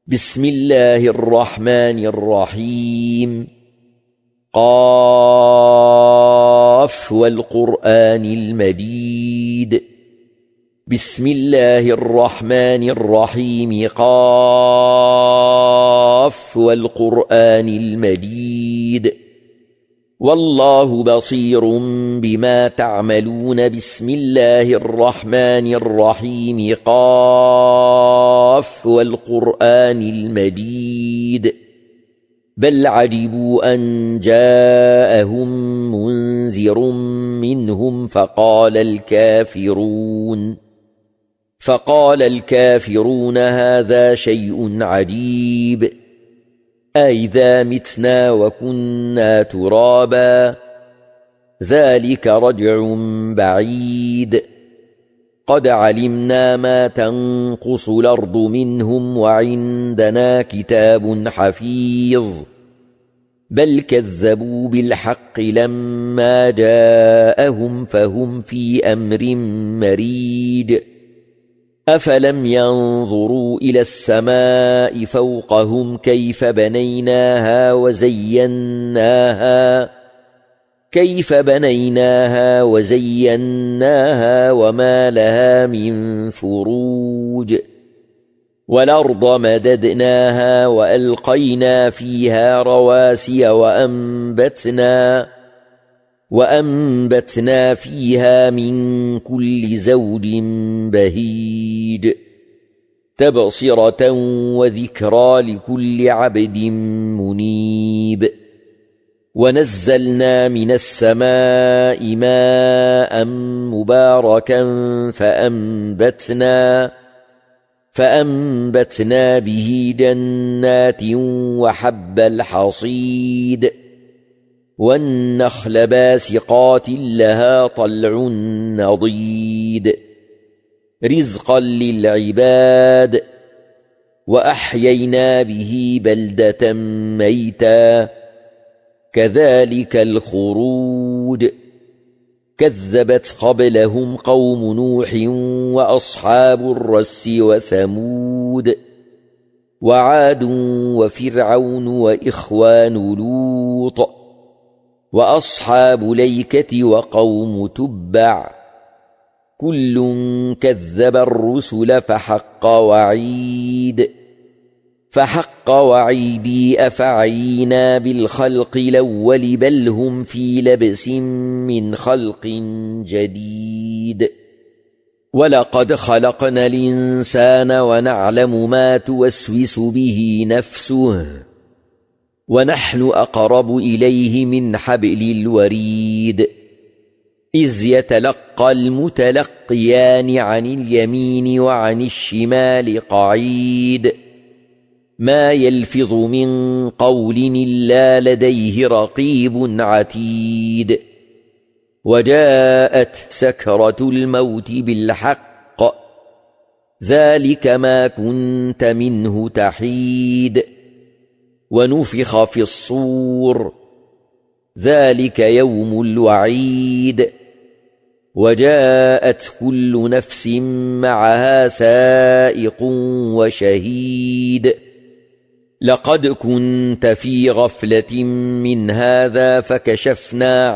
بسم الله الرحمن الرحيم. قاف والقرآن المجيد. بسم الله الرحمن الرحيم. قاف والقرآن المجيد. والله بصير بما تعملون. بسم الله الرحمن الرحيم. قاف والقرآن المجيد. بل عجبوا أن جاءهم منذر منهم فقال الكافرون هذا شيء عجيب. أئذا متنا وكنا ترابا ذلك رجع بعيد. قد علمنا ما تنقص الأرض منهم وعندنا كتاب حفيظ. بل كذبوا بالحق لما جاءهم فهم في أمر مريج. أفلم ينظروا إلى السماء فوقهم كيف بنيناها وزيناها وما لها من فروج. والأرض مددناها وألقينا فيها رواسي وأنبتنا فيها من كل زوج بهيج. تبصرة وذكرى لكل عبد منيب. ونزلنا من السماء ماء مباركا فأنبتنا به جنات وحب الحصيد. والنخل باسقات لها طلع نضيد. رزقا للعباد. وأحيينا به بلدة ميتا كذلك الخروج. كذبت قبلهم قوم نوح وأصحاب الرس وثمود وعاد وفرعون وإخوان لوط وأصحاب ليكة وقوم تبع. كل كذب الرسل فحق وعيدي. أفعينا بالخلق الأول بل هم في لبس من خلق جديد. ولقد خلقنا الإنسان ونعلم ما توسوس به نفسه ونحن أقرب إليه من حبل الوريد. إذ يتلقى المتلقيان عن اليمين وعن الشمال قعيد. ما يلفظ من قول إلا لديه رقيب عتيد. وجاءت سكرة الموت بالحق ذلك ما كنت منه تحيد. ونفخ في الصور ذلك يوم الوعيد. وجاءت كل نفس معها سائق وشهيد. لقد كنت في غفلة من هذا فكشفنا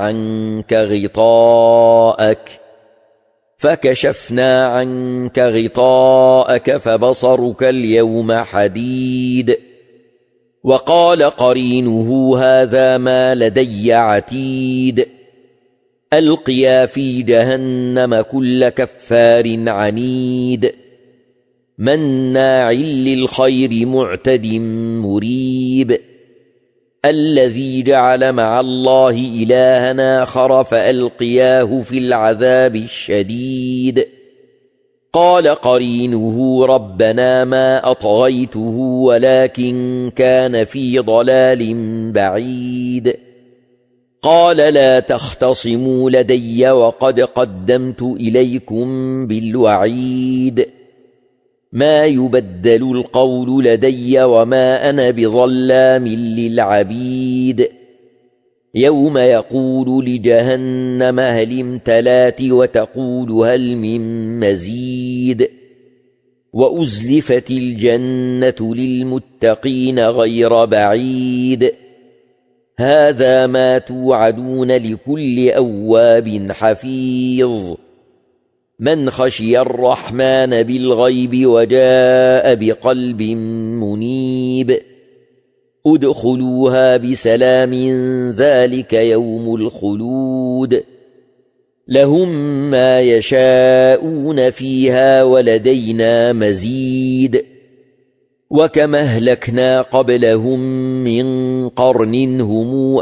عنك غطاءك فبصرك اليوم حديد. وقال قرينه هذا ما لدي عتيد. ألقيا في جهنم كل كفار عنيد. مناع للخير معتد مريب. الذي جعل مع الله إلها آخر فألقياه في العذاب الشديد. قال قرينه ربنا ما أطغيته ولكن كان في ضلال بعيد. قال لا تختصموا لدي وقد قدمت إليكم بالوعيد. ما يبدل القول لدي وما أنا بظلام للعبيد. يوم يقول لجهنم هل امتلات وتقول هل من مزيد. وأزلفت الجنة للمتقين غير بعيد هذا ما توعدون لكل أواب حفيظ من خشي الرحمن بالغيب وجاء بقلب منيب ادخلوها بسلام ذلك يوم الخلود لهم ما يشاءون فيها ولدينا مزيد وكما أهلكنا قبلهم من قرن هم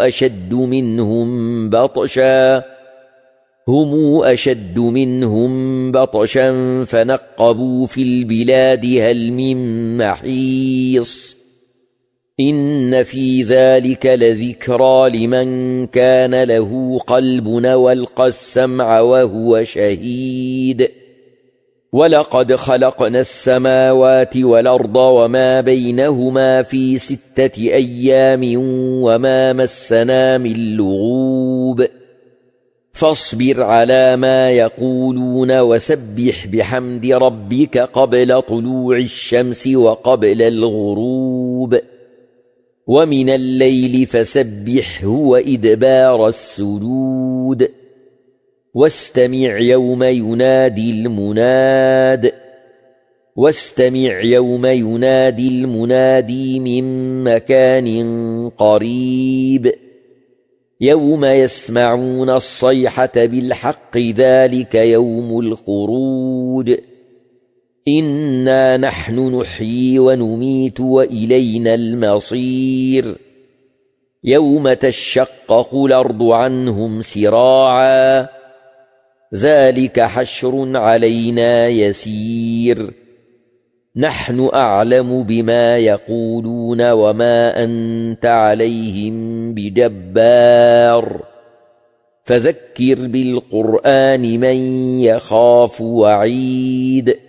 أشد منهم بطشا فنقبوا في البلاد هل من محيص إن في ذلك لذكرى لمن كان له قلب والقى السمع وهو شهيد ولقد خلقنا السماوات والأرض وما بينهما في 6 أيام وما مسنا من لغوب فاصبر على ما يقولون وسبح بحمد ربك قبل طلوع الشمس وقبل الغروب ومن الليل فسبحه وإدبار السجود واستمع يوم ينادي المنادي من مكان قريب يوم يسمعون الصيحة بالحق ذلك يوم الخروج إنا نحن نحيي ونميت وإلينا المصير يوم تشقق الأرض عنهم سراعا ذلك حشر علينا يسير نحن أعلم بما يقولون وما أنت عليهم بجبار فذكر بالقرآن من يخاف وعيد